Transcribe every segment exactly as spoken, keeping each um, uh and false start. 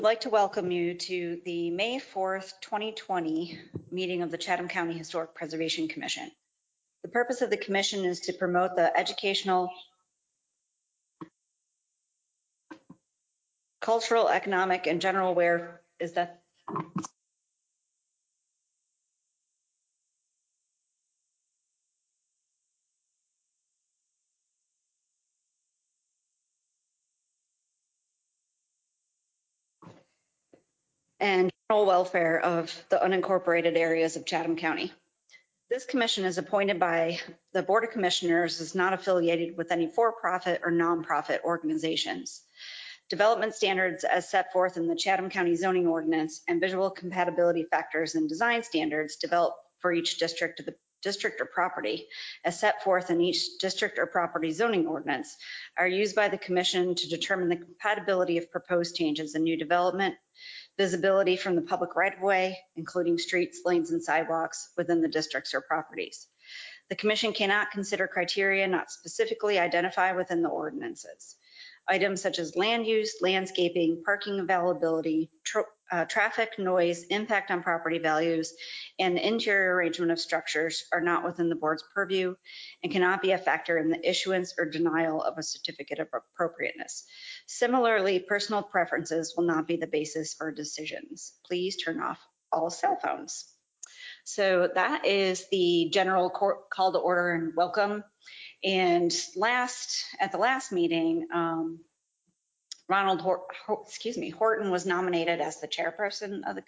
I'd like to welcome you to the May fourth, twenty twenty meeting of the Chatham County Historic Preservation Commission. The purpose of the commission is to promote the educational, cultural, economic, and general aware, is that and general welfare of the unincorporated areas of Chatham County. This commission is appointed by the Board of Commissioners, is not affiliated with any for-profit or nonprofit organizations. Development standards as set forth in the Chatham County zoning ordinance and visual compatibility factors and design standards developed for each district of the district or property as set forth in each district or property zoning ordinance are used by the commission to determine the compatibility of proposed changes in new development, visibility from the public right-of-way, including streets, lanes, and sidewalks within the districts or properties. The commission cannot consider criteria not specifically identified within the ordinances. Items such as land use, landscaping, parking availability, tra uh, traffic, noise, impact on property values, and the interior arrangement of structures are not within the board's purview and cannot be a factor in the issuance or denial of a certificate of appropriateness. Similarly, personal preferences will not be the basis for decisions. Please turn off all cell phones. So that is the general call to order and welcome. And last, at the last meeting, um, Ronald, Hort, excuse me, Horton was nominated as the chairperson of the,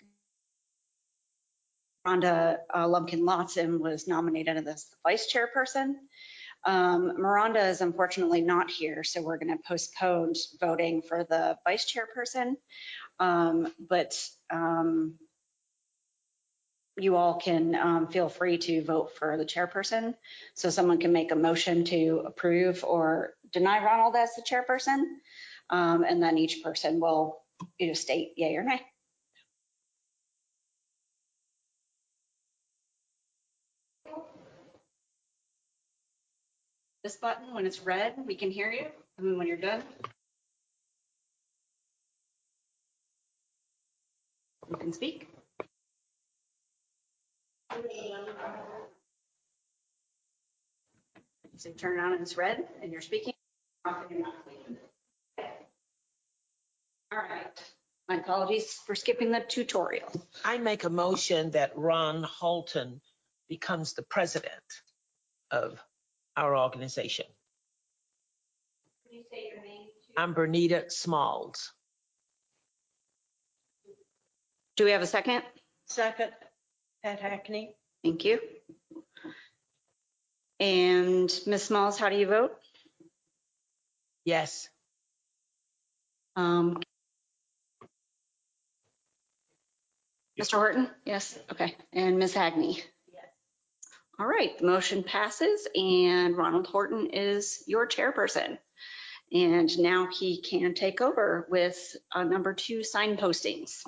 Rhonda uh, Lumpkin-Lawson was nominated as the vice chairperson. Um, Miranda is unfortunately not here, so we're gonna postpone voting for the vice chairperson. Um, but um, you all can um, feel free to vote for the chairperson. So someone can make a motion to approve or deny Ronald as the chairperson. Um, and then each person will either state yay or nay. This button, when it's red, we can hear you. And then when you're done, you can speak. So turn it on and it's red and you're speaking. All right. My apologies for skipping the tutorial. I make a motion that Ron Halton becomes the president of our organization. Can you say your name? I'm Bernita Smalls. Do we have a second? Second, Pat Hackney. Thank you. And Miz Smalls, how do you vote? Yes. Um, Mister Horton? Yes. Okay. And Miz Hagney? Yes. All right. The motion passes and Ronald Horton is your chairperson. And now he can take over with uh, number two sign postings.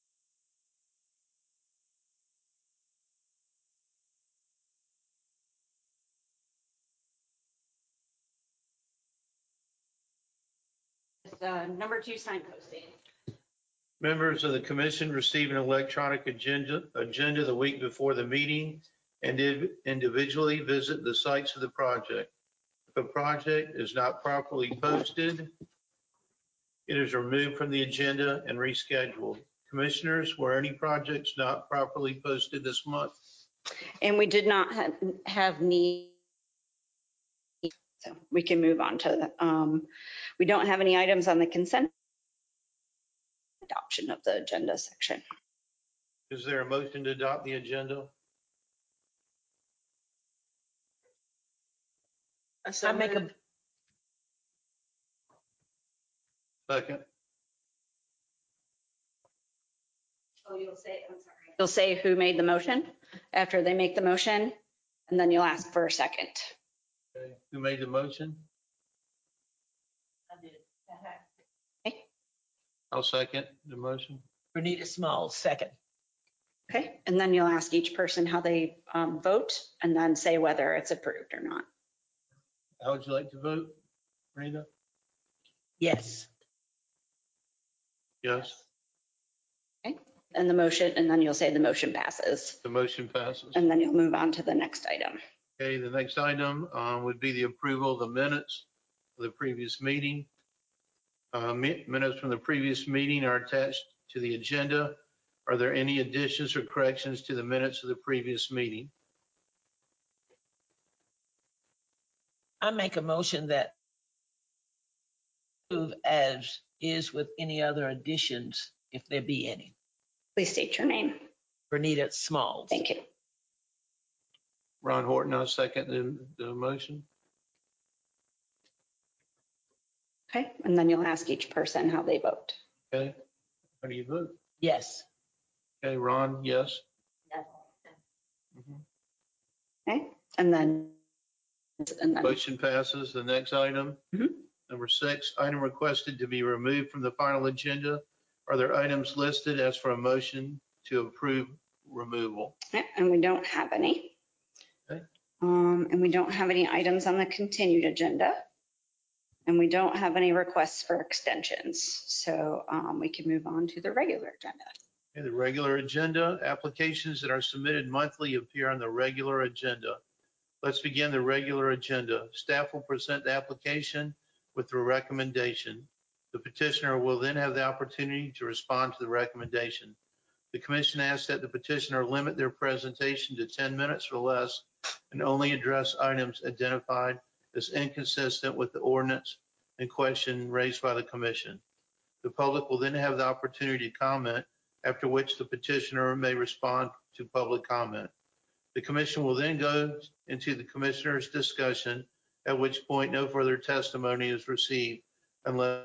Uh, number two sign posting. Members of the commission receive an electronic agenda, agenda the week before the meeting and did individually visit the sites of the project. If a project is not properly posted, it is removed from the agenda and rescheduled. Commissioners, were any projects not properly posted this month? And we did not have, have need, so we can move on to, um, we don't have any items on the consent adoption of the agenda section. Is there a motion to adopt the agenda? I make a Second. Oh, you'll say, I'm sorry. You'll say who made the motion after they make the motion, and then you'll ask for a second. Okay. Who made the motion? I did. Okay. I'll second the motion. Bernita Smalls, second. Okay, and then you'll ask each person how they um, vote and then say whether it's approved or not. How would you like to vote, Rita? Yes. Yes. and the motion, and then you'll say the motion passes. The motion passes. And then you'll move on to the next item. Okay, the next item uh, would be the approval of the minutes of the previous meeting. Uh, mi- Minutes from the previous meeting are attached to the agenda. Are there any additions or corrections to the minutes of the previous meeting? I make a motion that approve as is with any other additions, if there be any. Please state your name. Bernita Smalls. Thank you. Ron Horton, I'll second the, the motion. Okay, and then you'll ask each person how they vote. Okay, how do you vote? Yes. Okay, Ron, yes. Mhm. Okay, and then, and then, Motion passes. The next item, Mhm. number six, item requested to be removed from the final agenda. Are there items listed as for a motion to approve removal? okay, and we don't have any. Okay. Um, and we don't have any items on the continued agenda. And we don't have any requests for extensions. So um, we can move on to the regular agenda. Okay, the regular agenda, applications that are submitted monthly appear on the regular agenda. Let's begin the regular agenda. Staff will present the application with the recommendation. The petitioner will then have the opportunity to respond to the recommendation. The commission asks that the petitioner limit their presentation to ten minutes or less and only address items identified as inconsistent with the ordinance in question raised by the commission. The public will then have the opportunity to comment, after which the petitioner may respond to public comment. The commission will then go into the commissioner's discussion, at which point no further testimony is received unless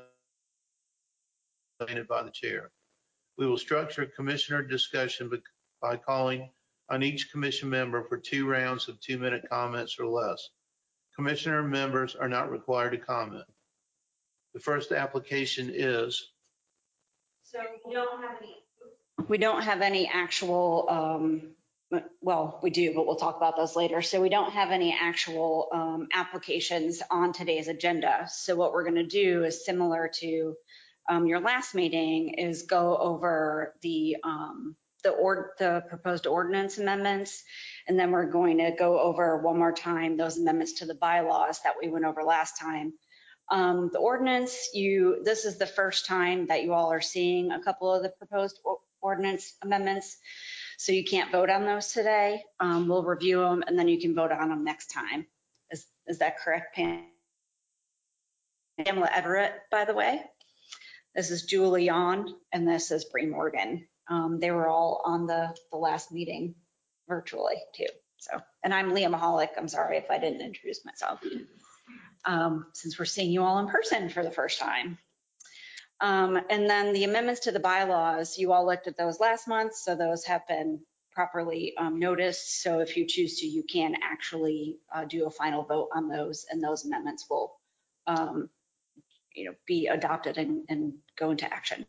by the chair. We will structure commissioner discussion by calling on each commission member for two rounds of two-minute comments or less. Commissioner members are not required to comment. The first application is. So we don't have any. We don't have any actual, um, well, we do, but we'll talk about those later. So we don't have any actual um, applications on today's agenda. So what we're going to do is similar to um, your last meeting is go over the um, the or the proposed ordinance amendments. And then we're going to go over one more time those amendments to the bylaws that we went over last time. Um, the ordinance, you, this is the first time that you all are seeing a couple of the proposed ordinance amendments. So you can't vote on those today. Um, we'll review them and then you can vote on them next time. Is, is that correct, Pam? Pamela Everett, by the way. This is Julie Yon and this is Bree Morgan. Um, they were all on the, the last meeting virtually too. So, and I'm Leah Mahalik. I'm sorry if I didn't introduce myself. Um, since we're seeing you all in person for the first time. Um, and then the amendments to the bylaws, you all looked at those last month, so those have been properly um, noticed. So if you choose to, you can actually uh, do a final vote on those, and those amendments will, um, you know, be adopted and, and go into action.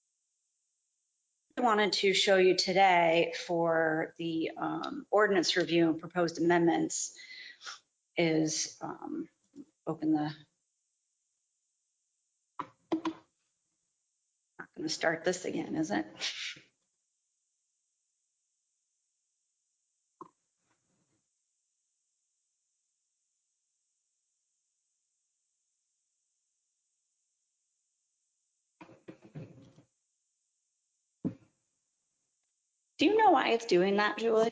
I wanted to show you today for the um, ordinance review and proposed amendments is um, open the. Not going to start this again, is it? Do you know why it's doing that, Julie?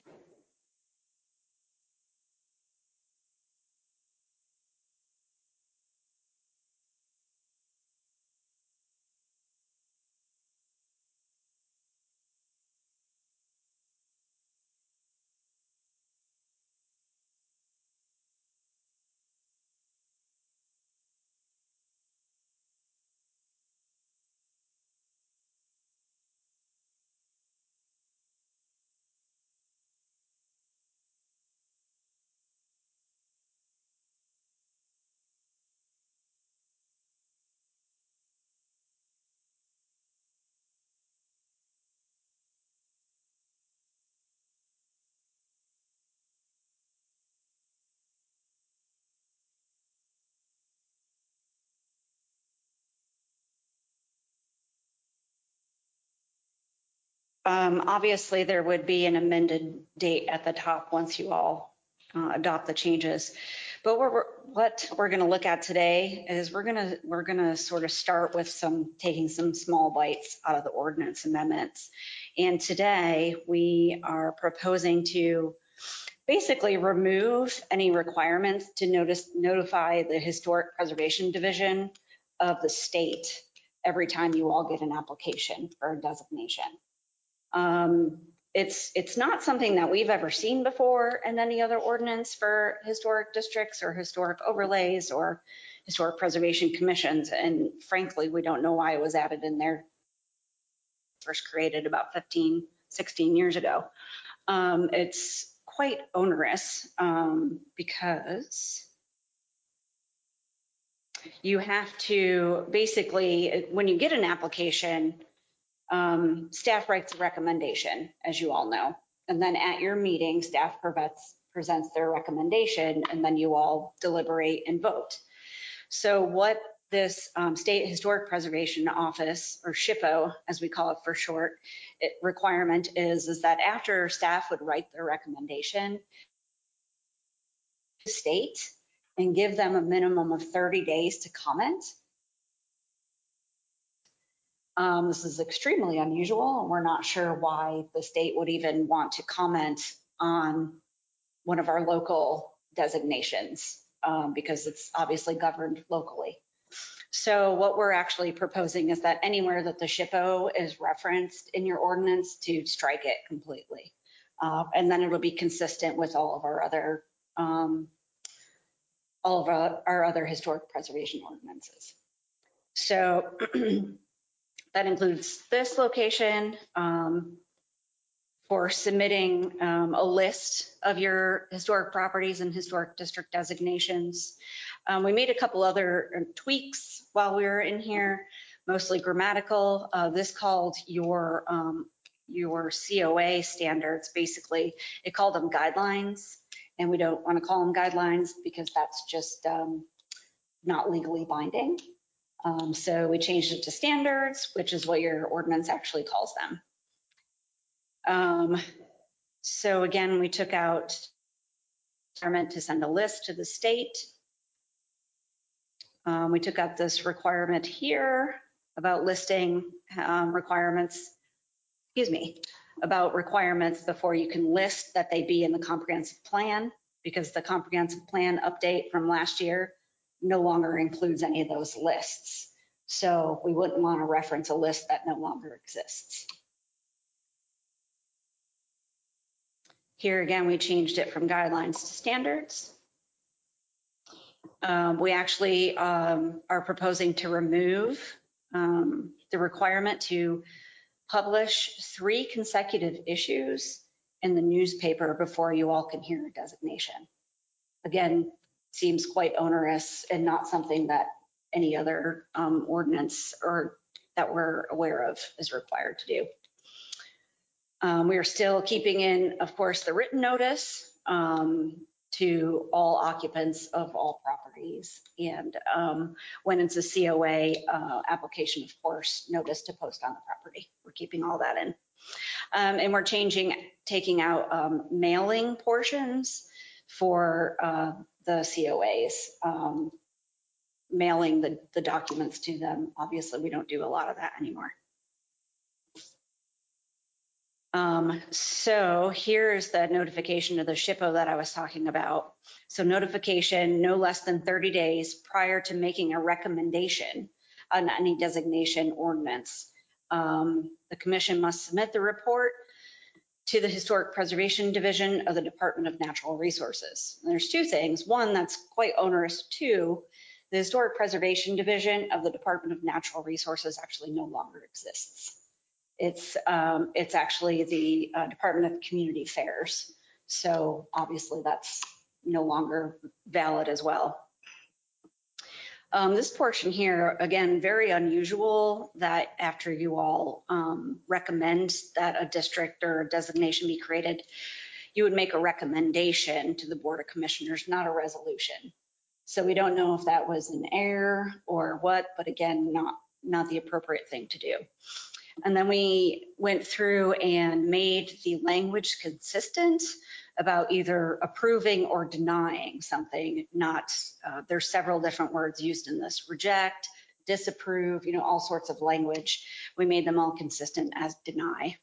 Um, obviously, there would be an amended date at the top once you all uh, adopt the changes. But what we're, what we're going to look at today is we're going to we're going to sort of start with some taking some small bites out of the ordinance amendments. And today we are proposing to basically remove any requirements to notice notify the Historic Preservation Division of the state every time you all get an application for a designation. Um, it's it's not something that we've ever seen before in any other ordinance for historic districts or historic overlays or historic preservation commissions. And frankly, we don't know why it was added in there. First created about fifteen, sixteen years ago. Um, it's quite onerous um, because you have to basically, when you get an application, Um, staff writes a recommendation, as you all know, and then at your meeting, staff presents, presents their recommendation, and then you all deliberate and vote. So what this um, State Historic Preservation Office, or SHPO, as we call it for short, it, requirement is, is that after staff would write their recommendation, the state and give them a minimum of thirty days to comment. Um, this is extremely unusual, and we're not sure why the state would even want to comment on one of our local designations um, because it's obviously governed locally. So what we're actually proposing is that anywhere that the SHPO is referenced in your ordinance to strike it completely. Uh, and then it'll be consistent with all of our other um, all of our, our other historic preservation ordinances. So that includes this location um, for submitting um, a list of your historic properties and historic district designations. Um, we made a couple other tweaks while we were in here, mostly grammatical. Uh, this called your, um, your C O A standards, basically. It called them guidelines, and we don't want to call them guidelines because that's just um, not legally binding. Um, so we changed it to standards, which is what your ordinance actually calls them. Um, so again, we took out requirement to send a list to the state. Um, we took out this requirement here about listing um, requirements, excuse me, about requirements before you can list that they be in the comprehensive plan, because the comprehensive plan update from last year no longer includes any of those lists. So we wouldn't want to reference a list that no longer exists. Here again, we changed it from guidelines to standards. Um, we actually um, are proposing to remove um, the requirement to publish three consecutive issues in the newspaper before you all can hear a designation. Again, seems quite onerous and not something that any other um, ordinance or that we're aware of is required to do. Um, we are still keeping in, of course, the written notice um, to all occupants of all properties. And um, when it's a C O A uh, application, of course, notice to post on the property. We're keeping all that in. Um, and we're changing, taking out um, mailing portions for uh, the C O As, um, mailing the, the documents to them. Obviously, we don't do a lot of that anymore. Um, so here's the notification to the SHPO that I was talking about. So notification no less than thirty days prior to making a recommendation on any designation ordinance. Um, the commission must submit the report to the Historic Preservation Division of the Department of Natural Resources. And there's two things. One, that's quite onerous. Two, the Historic Preservation Division of the Department of Natural Resources actually no longer exists. It's um, it's actually the uh, Department of Community Affairs. So obviously that's no longer valid as well. Um, this portion here, again, very unusual that after you all um, recommend that a district or a designation be created, you would make a recommendation to the Board of Commissioners, not a resolution. So we don't know if that was an error or what, but again, not, not the appropriate thing to do. And then we went through and made the language consistent about either approving or denying something, not, uh, there's several different words used in this, reject, disapprove, you know, all sorts of language. We made them all consistent as deny.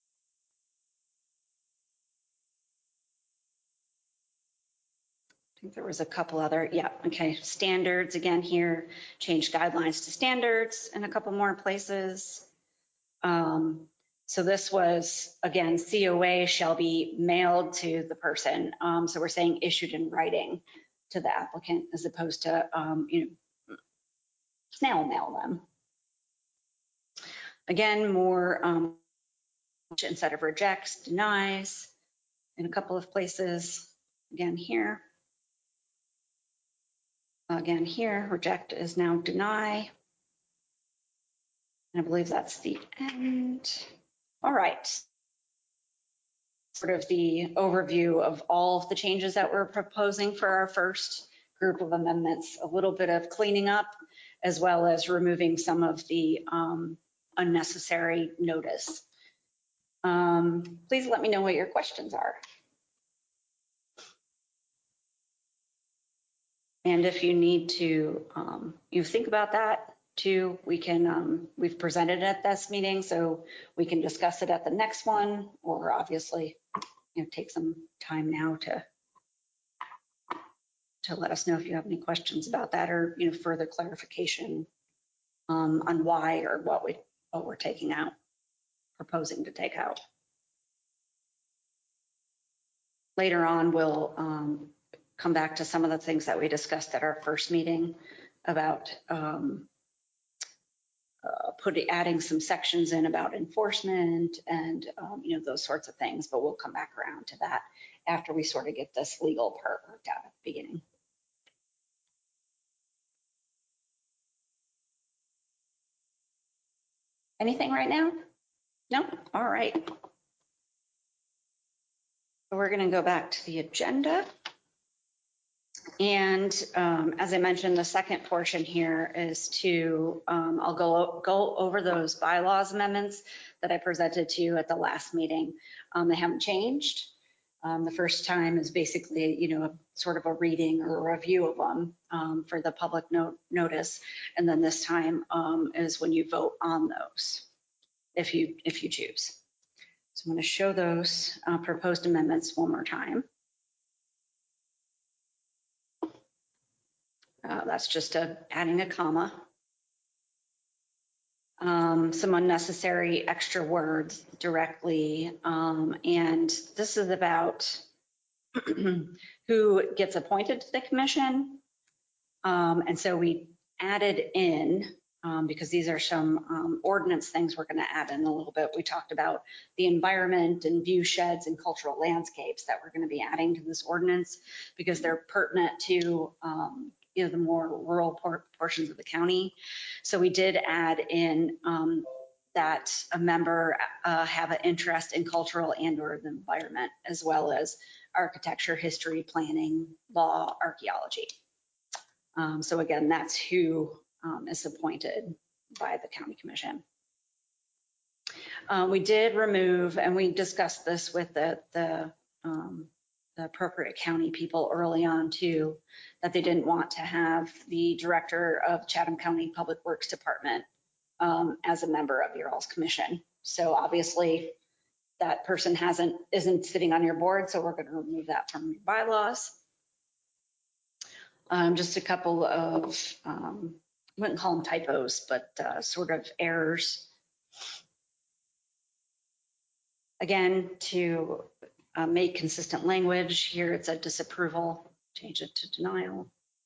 I think there was a couple other, yeah, okay, standards again here, change guidelines to standards in a couple more places. Um, so this was, again, C O A shall be mailed to the person. Um, so we're saying issued in writing to the applicant as opposed to, um, you know, snail mail them. Again, more um, instead of rejects, denies in a couple of places. Again, here. Again, here, reject is now deny. And I believe that's the end. All right. Sort of the overview of all of the changes that we're proposing for our first group of amendments, a little bit of cleaning up, as well as removing some of the um, unnecessary notice. Um, please let me know what your questions are. And if you need to, um, you think about that too, we can, um, we've presented it at this meeting, so we can discuss it at the next one, or obviously, you know, take some time now to to let us know if you have any questions about that, or, you know, further clarification um, on why or what we what we're taking out, proposing to take out. Later on, we'll um, come back to some of the things that we discussed at our first meeting about um, uh, putting adding some sections in about enforcement and um, you know, those sorts of things. But we'll come back around to that after we sort of get this legal part worked out at the beginning. Anything right now? No? All right. We're going to go back to the agenda. And um, as I mentioned, the second portion here is to, um, I'll go, go over those bylaws amendments that I presented to you at the last meeting. Um, they haven't changed. Um, the first time is basically, you know, a, sort of a reading or a review of them um, for the public note, notice. And then this time um, is when you vote on those, if you, if you choose. So I'm going to show those uh, proposed amendments one more time. Uh, that's just a, adding a comma. Um, some unnecessary extra words directly. Um, and this is about who gets appointed to the commission. Um, and so we added in, um, because these are some um, ordinance things we're going to add in a little bit. We talked about the environment and view sheds and cultural landscapes that we're going to be adding to this ordinance because they're pertinent to um, you know, the more rural por portions of the county. So we did add in um, that a member uh, have an interest in cultural and or the environment, as well as architecture, history, planning, law, archaeology. Um, so again, that's who um, is appointed by the county commission. Uh, we did remove, and we discussed this with the, the, um, the appropriate county people early on too, that they didn't want to have the director of Chatham County Public Works Department um, as a member of your all's commission. So obviously that person hasn't, isn't sitting on your board, so we're going to remove that from your bylaws. Um, just a couple of, um, I wouldn't call them typos, but uh, sort of errors. Again, to uh, make consistent language, here it's a disapproval, change it to denial.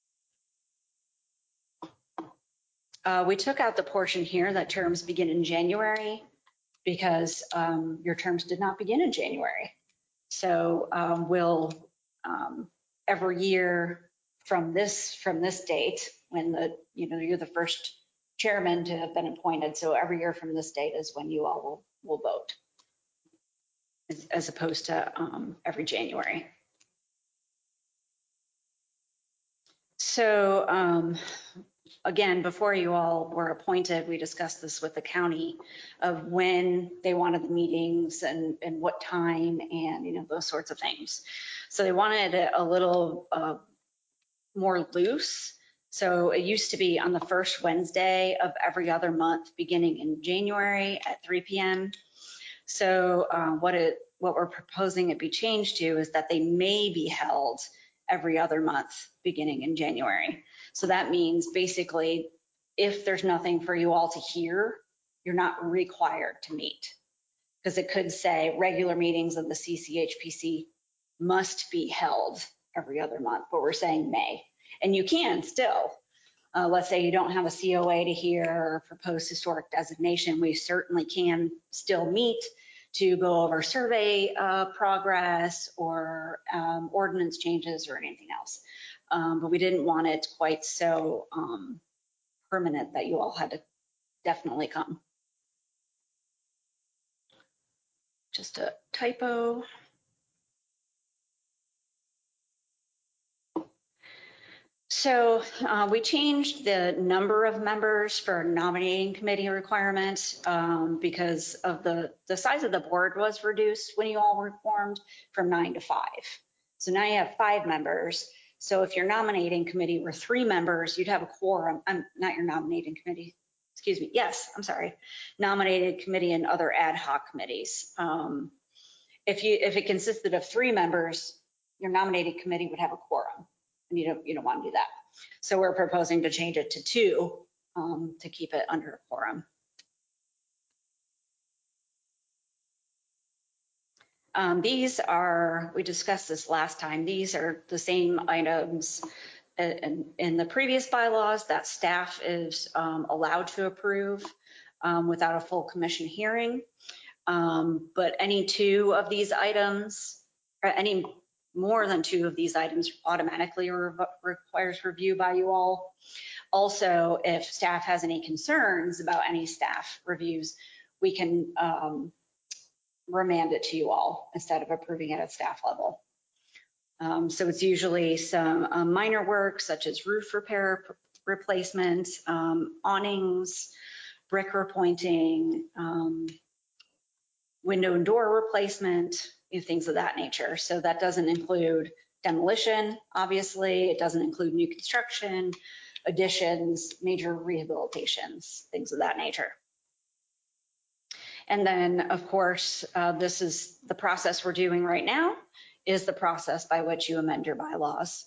Uh, we took out the portion here that terms begin in January because um, your terms did not begin in January. So um, we'll um, every year from this from this date, when the you know you're the first chairman to have been appointed. So every year from this date is when you all will, will vote, as, as opposed to um, every January. So um, again, before you all were appointed, we discussed this with the county of when they wanted the meetings and, and what time and, you know, those sorts of things. So they wanted it a little uh, more loose. So it used to be on the first Wednesday of every other month, beginning in January at three p m So uh, what it what we're proposing it be changed to is that they may be held every other month, beginning in January. So that means basically, if there's nothing for you all to hear, you're not required to meet. Because it could say regular meetings of the C C H P C must be held every other month, but we're saying may. And you can still, uh, let's say you don't have a C O A to hear or proposed historic designation, we certainly can still meet to go over survey uh, progress or um, ordinance changes or anything else. Um, but we didn't want it quite so um, permanent that you all had to definitely come. Just a typo. So uh, we changed the number of members for nominating committee requirement um, because of the, the size of the board was reduced when you all were formed from nine to five. So now you have five members. So if your nominating committee were three members, you'd have a quorum. I'm not your nominating committee. Excuse me. Yes, I'm sorry. Nominated committee and other ad hoc committees. Um, if you if it consisted of three members, your nominating committee would have a quorum. And you don't, you don't want to do that. So we're proposing to change it to two um, to keep it under a quorum. Um, these are, we discussed this last time, these are the same items in, in the previous bylaws that staff is um, allowed to approve um, without a full commission hearing. Um, but any two of these items, or any more than two of these items automatically re requires review by you all. Also, if staff has any concerns about any staff reviews, we can um, remand it to you all instead of approving it at staff level. Um, so it's usually some uh, minor work such as roof repair replacement, um, awnings, brick repointing, um, window and door replacement, you know, things of that nature. So that doesn't include demolition, obviously. It doesn't include new construction, additions, major rehabilitations, things of that nature. And then, of course, uh, this is the process we're doing right now, is the process by which you amend your bylaws.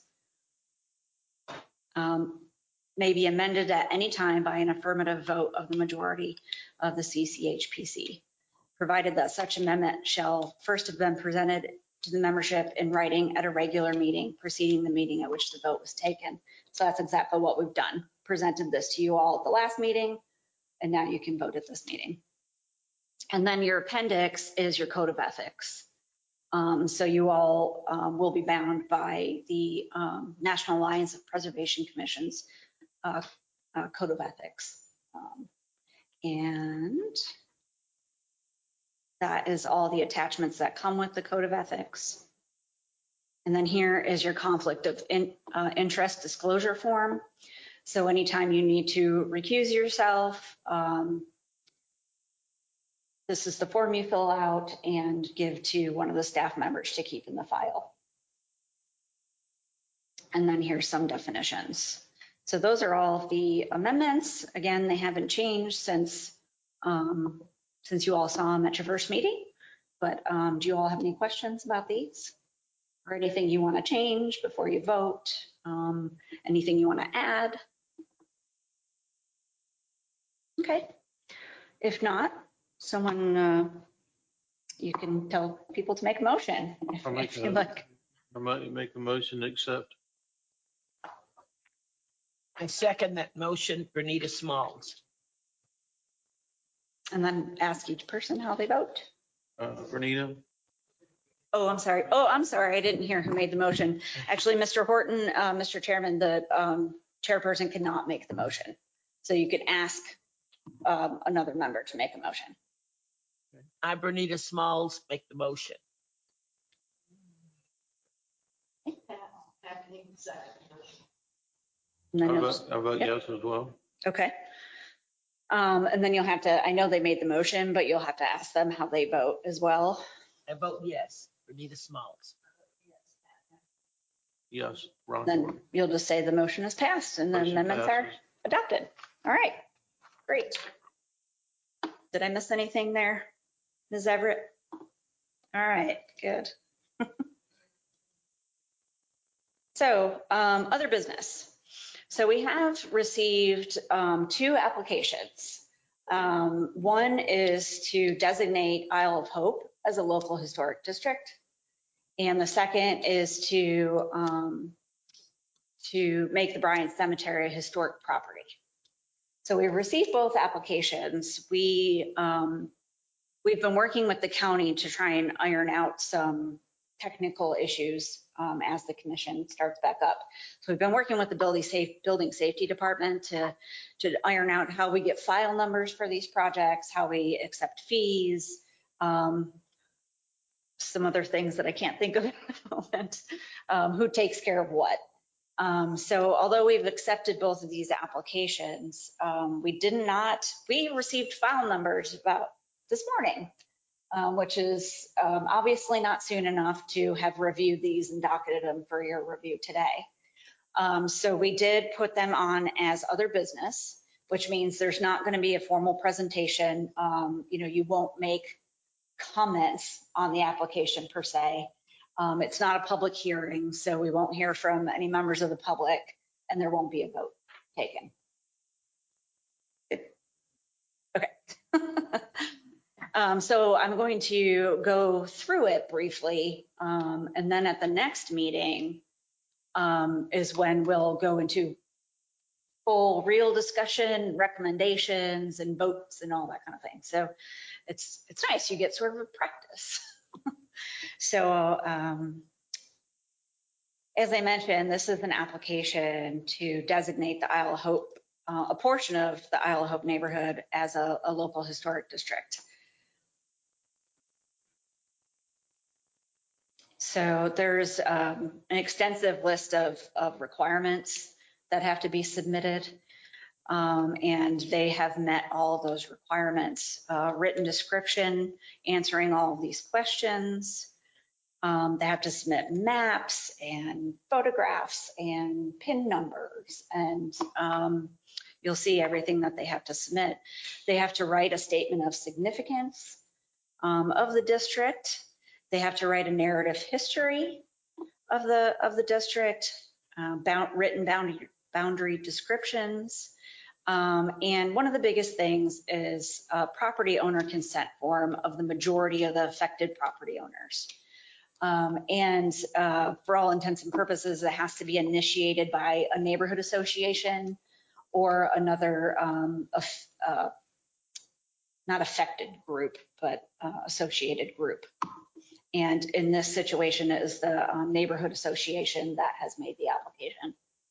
Um, may be amended at any time by an affirmative vote of the majority of the C C H P C. Provided that such amendment shall first have been presented to the membership in writing at a regular meeting preceding the meeting at which the vote was taken. So that's exactly what we've done. Presented this to you all at the last meeting, and now you can vote at this meeting. And then your appendix is your code of ethics. Um, so you all um, will be bound by the um, National Alliance of Preservation Commission's uh, uh, code of ethics. Um, and that is all the attachments that come with the code of ethics. And then here is your conflict of in, uh, interest disclosure form. So anytime you need to recuse yourself, um, this is the form you fill out and give to one of the staff members to keep in the file. And then here's some definitions. So those are all the amendments. Again, they haven't changed since um, since you all saw them at your first meeting. But um, do you all have any questions about these? Or anything you want to change before you vote? Um, anything you want to add? Okay. If not, someone, uh, you can tell people to make a motion if, I'll make if you a- like. I might make a motion to accept. I second that motion, Bernita Smalls. And then ask each person how they vote. Uh, Renita, Oh, I'm sorry. Oh, I'm sorry. I didn't hear who made the motion. Actually, Mister Horton, uh, Mister Chairman, the um, chairperson cannot make the motion. So you can ask um, another member to make a motion. I, Bernita Smalls, make the motion. And then I you'll vote, just- I vote Yep. yes as well. Okay. Um, and then you'll have to, I know they made the motion, but you'll have to ask them how they vote as well. I vote yes for Nita Smalls. Yes, Ron Then Horton. you'll just say the motion is passed and the Motion amendments are passes. adopted. All right, great. Did I miss anything there, Miz Everett? All right, good. So, um, other business. So we have received um, two applications. Um, one is to designate Isle of Hope as a local historic district. And the second is to, um, to make the Bryan Cemetery a historic property. So we've received both applications. We, um, we've been working with the county to try and iron out some technical issues um, as the commission starts back up. So we've been working with the building safe building safety department to, to iron out how we get file numbers for these projects, how we accept fees, um, some other things that I can't think of at the moment, um, who takes care of what. Um, so although we've accepted both of these applications, um, we did not, we received file numbers about this morning, um, which is um, obviously not soon enough to have reviewed these and docketed them for your review today. Um, so we did put them on as other business, which means there's not going to be a formal presentation. Um, you know, you won't make comments on the application per se. Um, it's not a public hearing, so we won't hear from any members of the public and there won't be a vote taken. Okay. um, so I'm going to go through it briefly. Um, and then at the next meeting um, is when we'll go into full real discussion, recommendations and votes and all that kind of thing. So it's, it's nice. You get sort of a practice. So um, as I mentioned, this is an application to designate the Isle of Hope, uh, a portion of the Isle of Hope neighborhood as a, a local historic district. So there's um, an extensive list of, of requirements that have to be submitted. Um, and they have met all of those requirements. Uh, written description, answering all of these questions. Um, they have to submit maps and photographs and PIN numbers, and um, you'll see everything that they have to submit. They have to write a statement of significance um, of the district. They have to write a narrative history of the of the district, uh, bound, written boundary, boundary descriptions. Um, and one of the biggest things is a property owner consent form of the majority of the affected property owners. Um, and uh, for all intents and purposes, it has to be initiated by a neighborhood association or another, um, uh, not affected group, but uh, associated group. And in this situation, it is the um, neighborhood association that has made the application.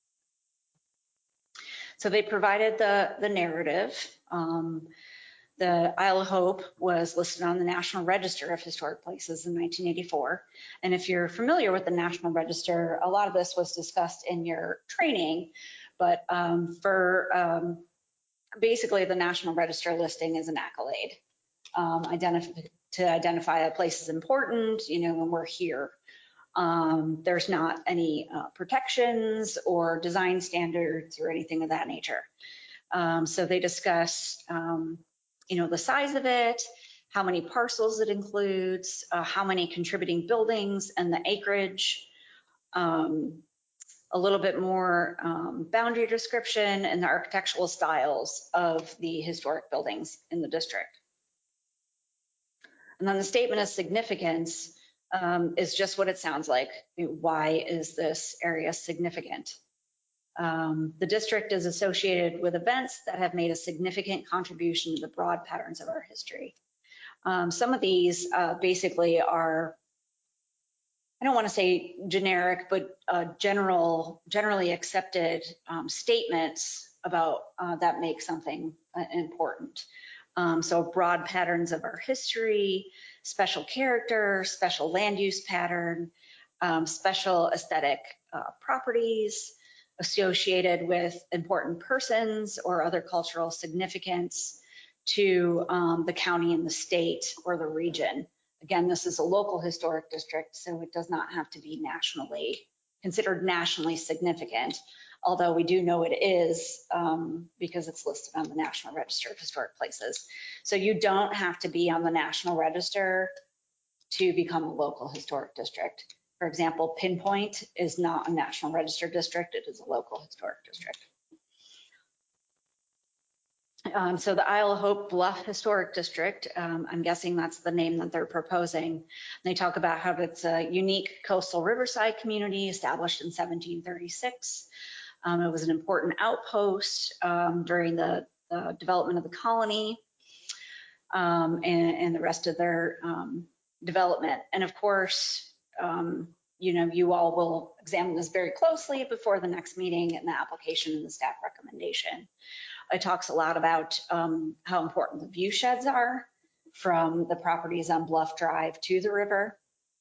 So they provided the, the narrative. Um, The Isle of Hope was listed on the National Register of Historic Places in nineteen eighty-four. And if you're familiar with the National Register, a lot of this was discussed in your training, but um, for um, basically the National Register listing is an accolade um, identif- to identify a place is important, you know, when we're here. Um, there's not any uh, protections or design standards or anything of that nature. Um, so they discuss um, you know, the size of it, how many parcels it includes, uh, how many contributing buildings and the acreage, um, a little bit more um, boundary description and the architectural styles of the historic buildings in the district. And then the statement of significance um, is just what it sounds like. Why is this area significant? Um, the district is associated with events that have made a significant contribution to the broad patterns of our history. Um, some of these uh, basically are, I don't want to say generic, but uh, general, generally accepted um, statements about uh, that make something uh, important. Um, so broad patterns of our history, special character, special land use pattern, um, special aesthetic uh, properties, associated with important persons or other cultural significance to um, the county and the state or the region. Again, this is a local historic district, so it does not have to be nationally considered nationally significant, although we do know it is um, because it's listed on the National Register of Historic Places. So you don't have to be on the National Register to become a local historic district. For example, Pinpoint is not a National Register district, it is a local historic district. Um, so the Isle of Hope Bluff Historic District, um, I'm guessing that's the name that they're proposing. They talk about how it's a unique coastal riverside community established in seventeen thirty-six. Um, it was an important outpost um, during the, the development of the colony um, and, and the rest of their um, development. And of course, um, you know, you all will examine this very closely before the next meeting and the application and the staff recommendation. It talks a lot about um, how important the view sheds are from the properties on Bluff Drive to the river.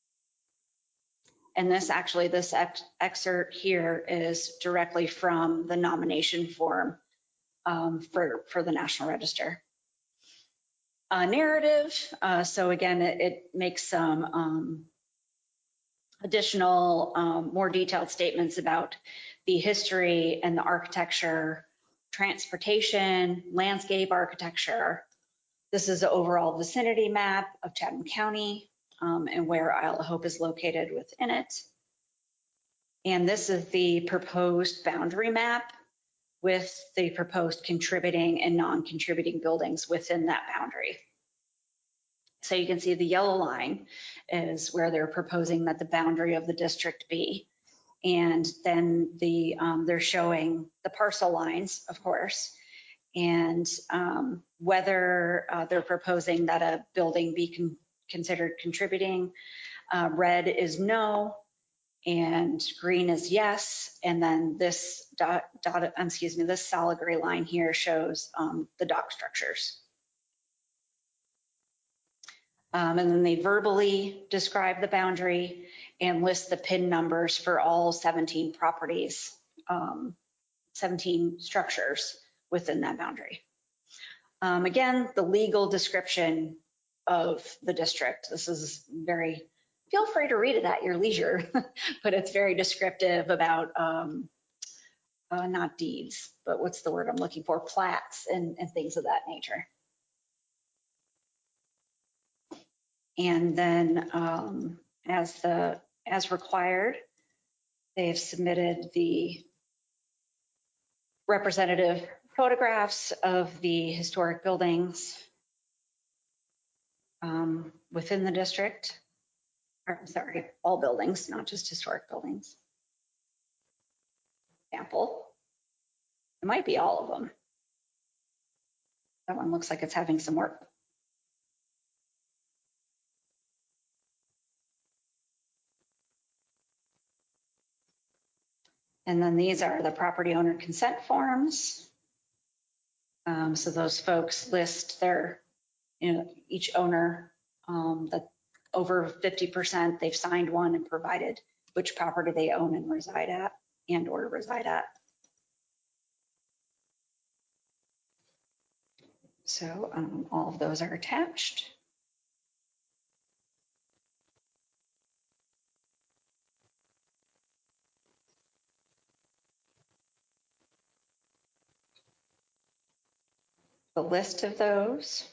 And this actually, this ex excerpt here is directly from the nomination form um, for, for the National Register. Uh, narrative, uh, so again, it, it makes some um, additional, um, more detailed statements about the history and the architecture, transportation, landscape architecture. This is the overall vicinity map of Chatham County um, and where Isle of Hope is located within it. And this is the proposed boundary map with the proposed contributing and non-contributing buildings within that boundary. So you can see the yellow line is where they're proposing that the boundary of the district be. And then the um, they're showing the parcel lines, of course, and um, whether uh, they're proposing that a building be con considered contributing. Uh, red is no, and green is yes. And then this dot, dot excuse me, this solid gray line here shows um, the dock structures. Um, and then they verbally describe the boundary and list the PIN numbers for all seventeen properties, um, seventeen structures within that boundary. Um, again, the legal description of the district. This is very, feel free to read it at your leisure, but it's very descriptive about, um, uh, not deeds, but what's the word I'm looking for? Plats and, and things of that nature. And then um, as the as required, they have submitted the representative photographs of the historic buildings um, within the district. Or, I'm sorry, all buildings, not just historic buildings. Example, it might be all of them. That one looks like it's having some work. And then these are the property owner consent forms. Um, so those folks list their, you know, each owner um, that over fifty percent, they've signed one and provided which property they own and reside at and or reside at. So um, all of those are attached. The list of those.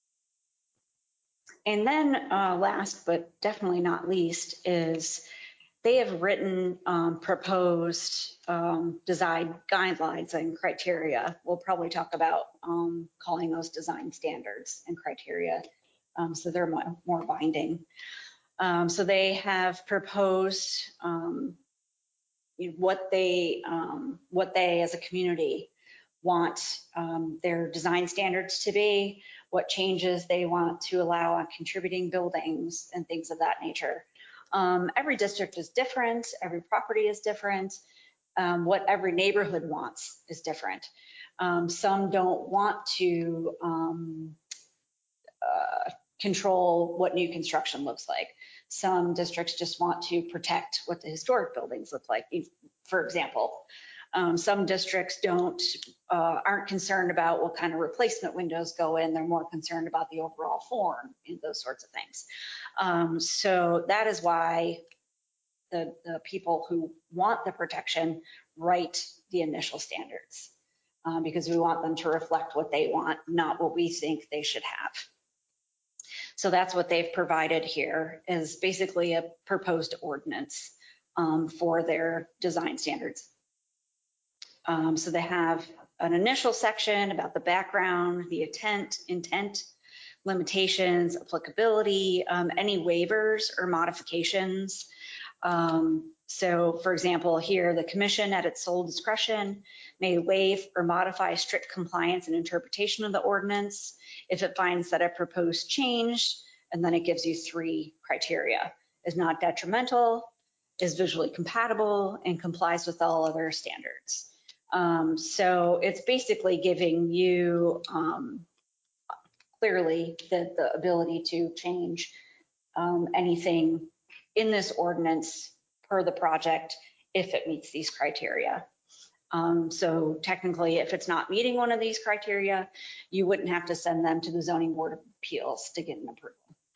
And then uh, last, but definitely not least, is they have written um, proposed um, design guidelines and criteria. We'll probably talk about um, calling those design standards and criteria, um, so they're more binding. Um, so they have proposed um, you know, what they um, what they as a community want um, their design standards to be, what changes they want to allow on contributing buildings and things of that nature. Um, every district is different, every property is different, um, what every neighborhood wants is different. Um, some don't want to um, uh, control what new construction looks like. Some districts just want to protect what the historic buildings look like, for example. Um, some districts don't, uh, aren't concerned about what kind of replacement windows go in. They're more concerned about the overall form and those sorts of things. Um, so that is why the, the people who want the protection write the initial standards, um, because we want them to reflect what they want, not what we think they should have. So that's what they've provided here, is basically a proposed ordinance um, for their design standards. Um, so they have an initial section about the background, the intent, intent, limitations, applicability, um, any waivers or modifications. Um, so for example, here, the commission at its sole discretion may waive or modify strict compliance and interpretation of the ordinance if it finds that a proposed change, and then it gives you three criteria, is not detrimental, is visually compatible, and complies with all other standards. Um, so it's basically giving you um, clearly the, the ability to change um, anything in this ordinance per the project if it meets these criteria. Um, so technically, if it's not meeting one of these criteria, you wouldn't have to send them to the Zoning Board of Appeals to get an approval.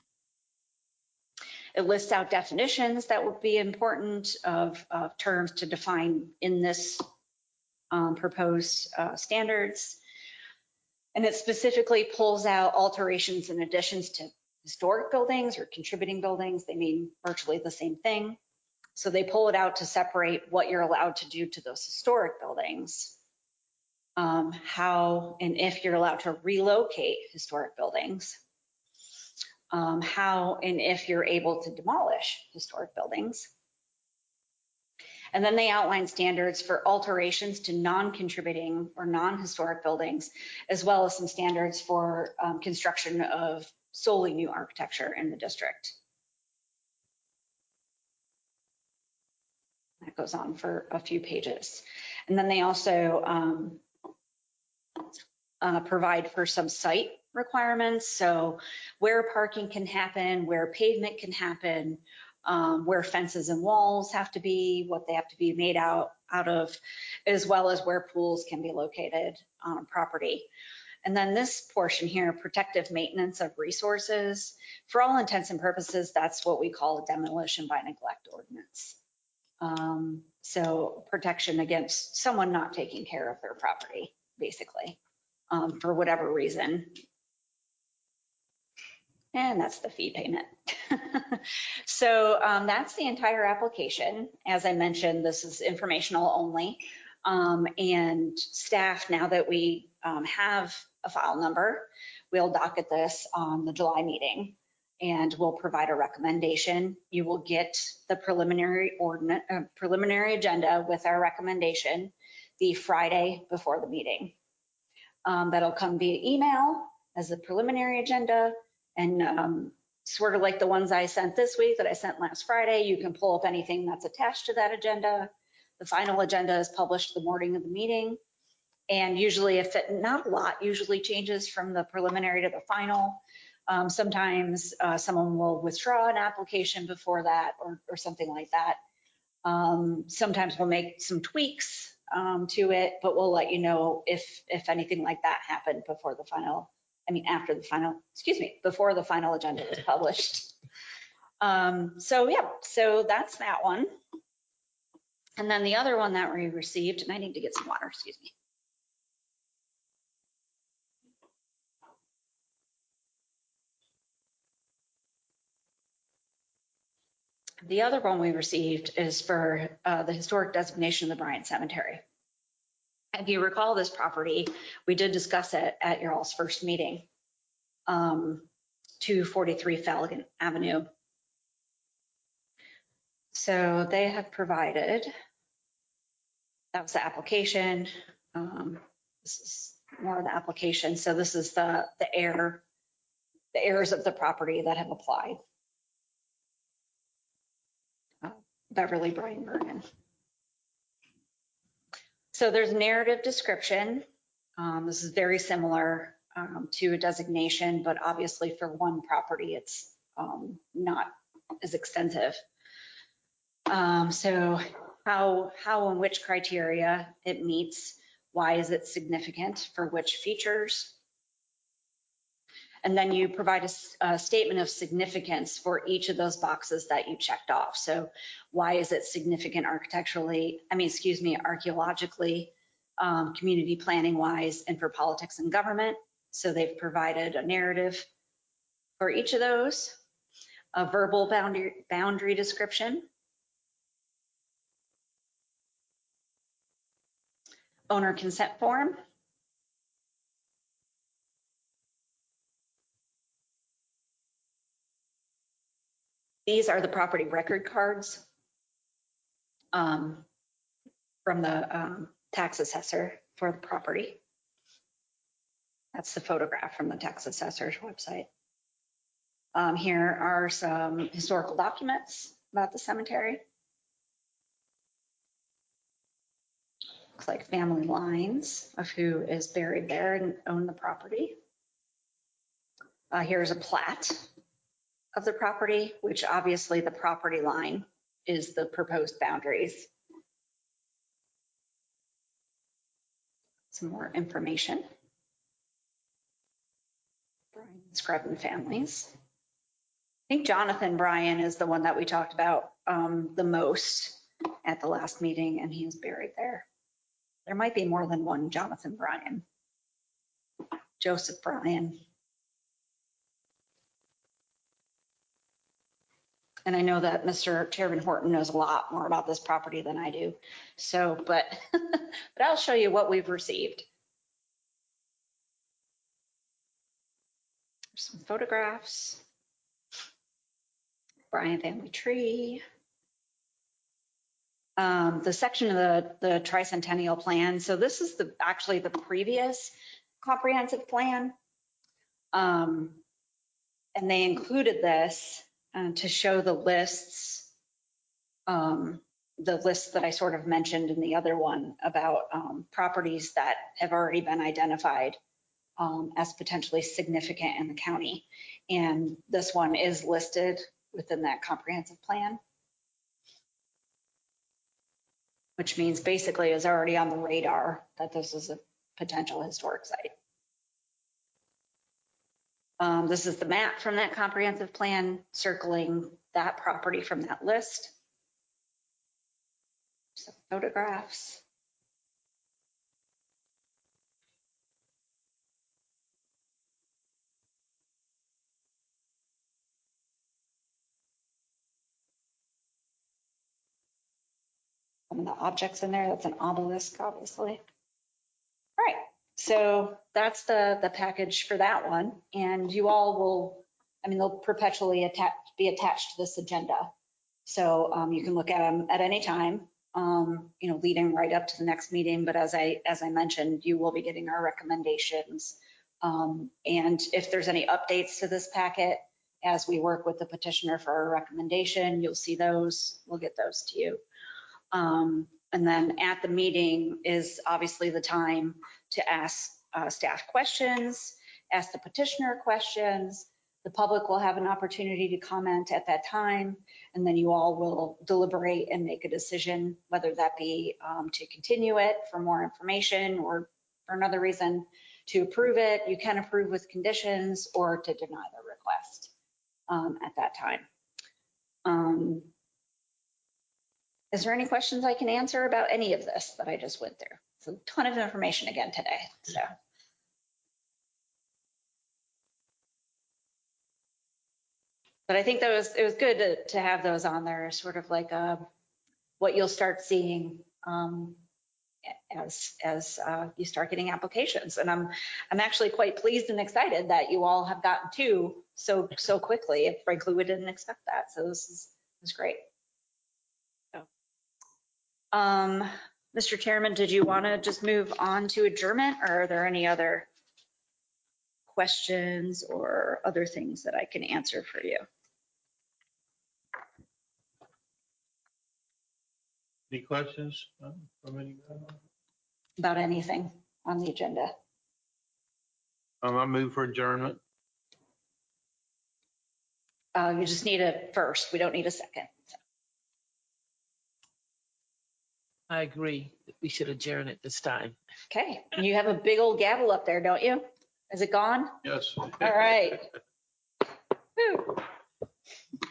It lists out definitions that would be important of, of terms to define in this um, proposed uh, standards. And it specifically pulls out alterations and additions to historic buildings or contributing buildings. They mean virtually the same thing. So they pull it out to separate what you're allowed to do to those historic buildings, um, how and if you're allowed to relocate historic buildings, um, how and if you're able to demolish historic buildings. And then they outline standards for alterations to non-contributing or non-historic buildings, as well as some standards for um, construction of solely new architecture in the district. That goes on for a few pages. And then they also um, uh, provide for some site requirements. So where parking can happen, where pavement can happen, um, where fences and walls have to be, what they have to be made out, out of, as well as where pools can be located on a property. And then this portion here, protective maintenance of resources. For all intents and purposes, that's what we call a demolition by neglect ordinance. Um, so protection against someone not taking care of their property, basically, um, for whatever reason. And that's the fee payment. So um, that's the entire application. As I mentioned, this is informational only. Um, and staff, now that we um, have a file number, we'll docket this on the July meeting and we'll provide a recommendation. You will get the preliminary ordinance, uh, preliminary agenda with our recommendation the Friday before the meeting. Um, that'll come via email as a preliminary agenda, and um, sort of like the ones I sent this week that I sent last Friday, you can pull up anything that's attached to that agenda. The final agenda is published the morning of the meeting. And usually, if it, not a lot, usually changes from the preliminary to the final. Um, sometimes uh, someone will withdraw an application before that or, or something like that. Um, sometimes we'll make some tweaks um, to it, but we'll let you know if, if anything like that happened before the final, I mean, after the final, excuse me, before the final agenda is published. Um, so yeah, so that's that one. And then the other one that we received, and I need to get some water, excuse me. The other one we received is for uh, the historic designation of the Bryant Cemetery. If you recall this property, we did discuss it at your all's first meeting, um, two forty-three Falcon Avenue. So they have provided, that was the application. Um, this is more of the application. So this is the, the heir, the heirs of the property that have applied. Uh, Beverly Bryan Bergen. So there's narrative description. Um, this is very similar um, to a designation, but obviously for one property, it's um, not as extensive. Um, so how, how and which criteria it meets, why is it significant for which features. And then you provide a, s- a statement of significance for each of those boxes that you checked off. So why is it significant architecturally, I mean, excuse me, archaeologically, um, community planning wise, and for politics and government. So they've provided a narrative for each of those, a verbal boundary, boundary description, owner consent form, these are the property record cards um, from the um, tax assessor for the property. That's the photograph from the tax assessor's website. Um, here are some historical documents about the cemetery. Looks like family lines of who is buried there and owned the property. Uh, here's a plat of the property, which obviously the property line is the proposed boundaries. Some more information. Brian Scrubbin families. I think Jonathan Bryan is the one that we talked about um, the most at the last meeting, and he is buried there. There might be more than one Jonathan Bryan. Joseph Bryan. And I know that Mister Chairman Horton knows a lot more about this property than I do. So, but, but I'll show you what we've received. Some photographs. Bryan family tree. Um, the section of the, the tricentennial plan. So this is the actually the previous comprehensive plan. Um, and they included this uh, to show the lists, um, the lists that I sort of mentioned in the other one about um, properties that have already been identified um, as potentially significant in the county. And this one is listed within that comprehensive plan, which means basically is already on the radar that this is a potential historic site. Um, this is the map from that comprehensive plan circling that property from that list. Some photographs. Some of the objects in there, that's an obelisk, obviously. All right, so that's the, the package for that one. And you all will, I mean, they'll perpetually attach, be attached to this agenda. So um, you can look at them at any time, um, you know, leading right up to the next meeting. But as I, as I mentioned, you will be getting our recommendations. Um, and if there's any updates to this packet, as we work with the petitioner for our recommendation, you'll see those, we'll get those to you. Um, and then at the meeting is obviously the time to ask uh, staff questions, ask the petitioner questions. The public will have an opportunity to comment at that time, and then you all will deliberate and make a decision, whether that be um, to continue it for more information or for another reason to approve it. You can approve with conditions or to deny the request um, at that time. Um, Is there any questions I can answer about any of this that I just went through? It's a ton of information again today, so. But I think that was, it was good to, to have those on there, sort of like uh, what you'll start seeing um, as as uh, you start getting applications. And I'm I'm actually quite pleased and excited that you all have gotten two so so quickly. Frankly, we didn't expect that, so this is this is great. So, um, Mister Chairman, did you want to just move on to adjournment, or are there any other questions or other things that I can answer for you? Any questions um, from anybody? About anything on the agenda? Um, I move for adjournment. Uh, you just need a first. We don't need a second. I agree. We should adjourn at this time. Okay, you have a big old gavel up there, don't you? Is it gone? Yes. All right. Whew.